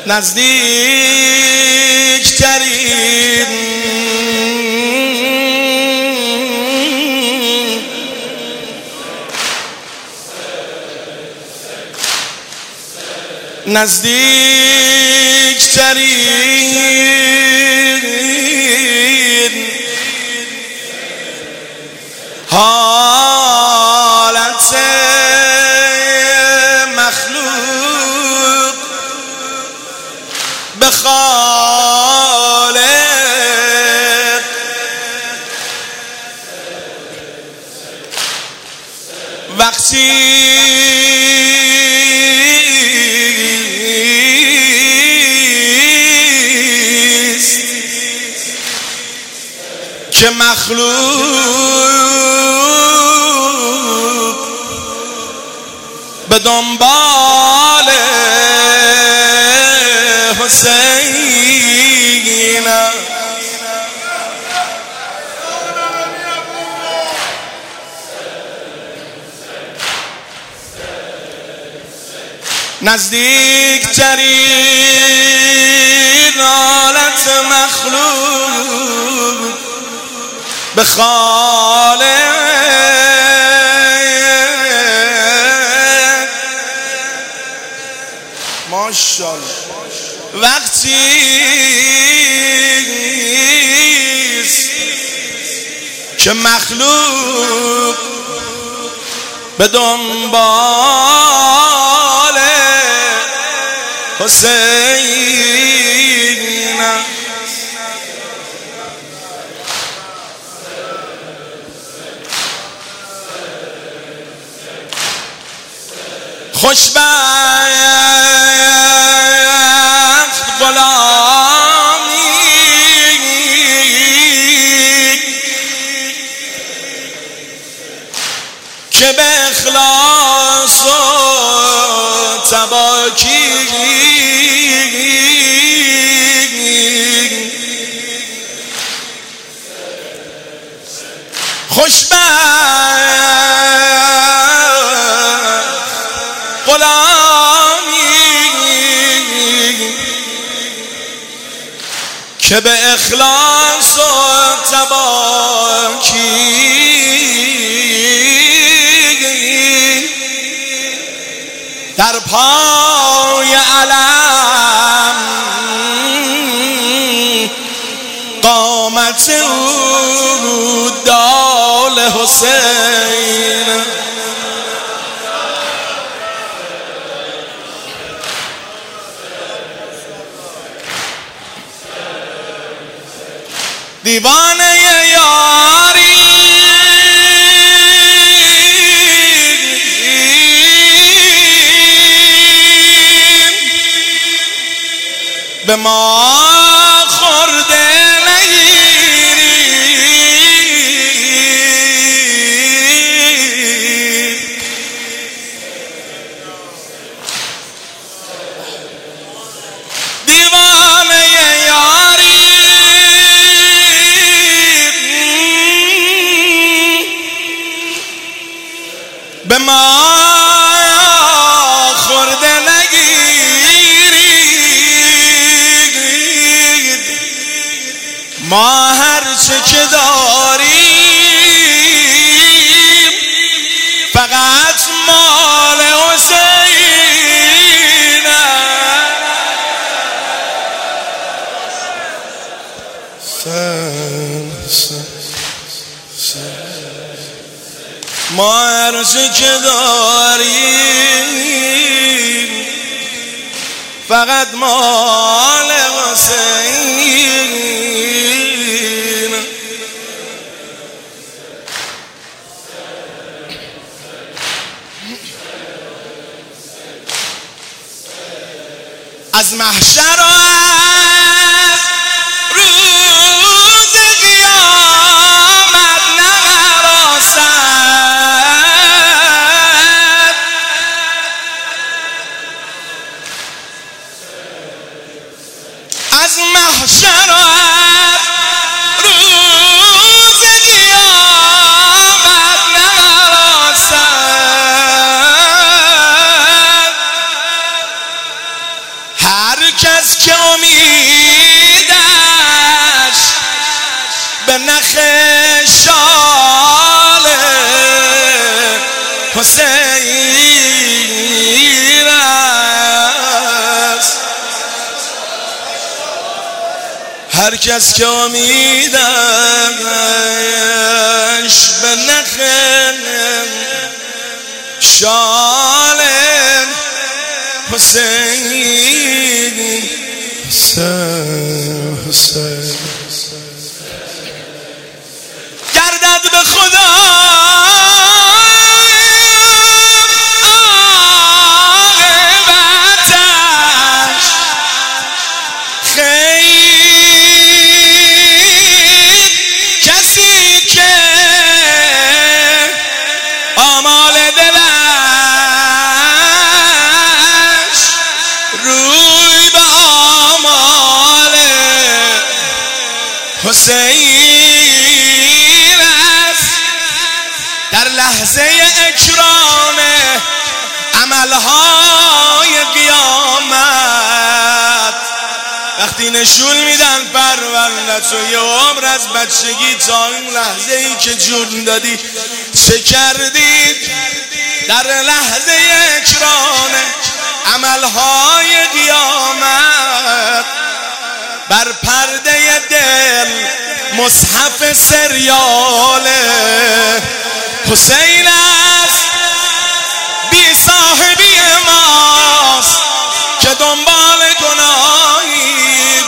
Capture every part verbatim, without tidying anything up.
نزدیکترین نزدیکترین حالت مخلوق به خالق وقتی که مخلوق به دنبال حسین نزدیکترین حالت مخلوق به خالق ماشاءالله وقتی که مخلوق به دنبال حسین خوشبخت غلامی که به اخلاص و تباکی خوشبخت غلامی که به اخلاص و تباکی در پای علم قامت او دال حسین دیوانه یاری به ما خورده نگیری دیوانه یاری به ما خورده نگیرید ما هرچه که داریم فقط مال حسین ما هرچه که داریم فقط مال حسین از محشر و از روز قیامت نهراسد از محشر و از روز قیامت نهراسد هر کس که امیدش به نخ شال حسین است، هر کس که امیدش به نخ شال حسین حسین حسین گردد به خدا عاقبتش خیر، کسی که آمال دلش روی به آمال حسین است، در لحظه اکرام عملهای قیامت وقتی نشون میدن پروندت و یه عمر از بچگی تا این لحظه ای که جون دادی چه کردی، در لحظه اکرام عملهای قیامت بر پرده دل مصحف سریال حسین است، بی صاحبی ماست که دنبال گناهی،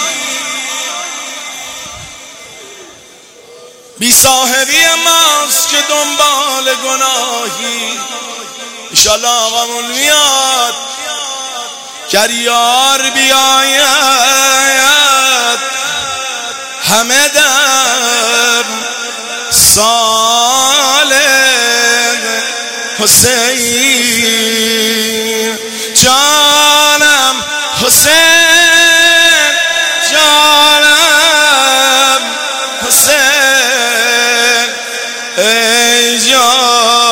بی صاحبی ماست که دنبال گناهی. انشالله آقامون میاد کریار بیاید همه در سال حسین، جانم حسین، جانم حسین، ای جان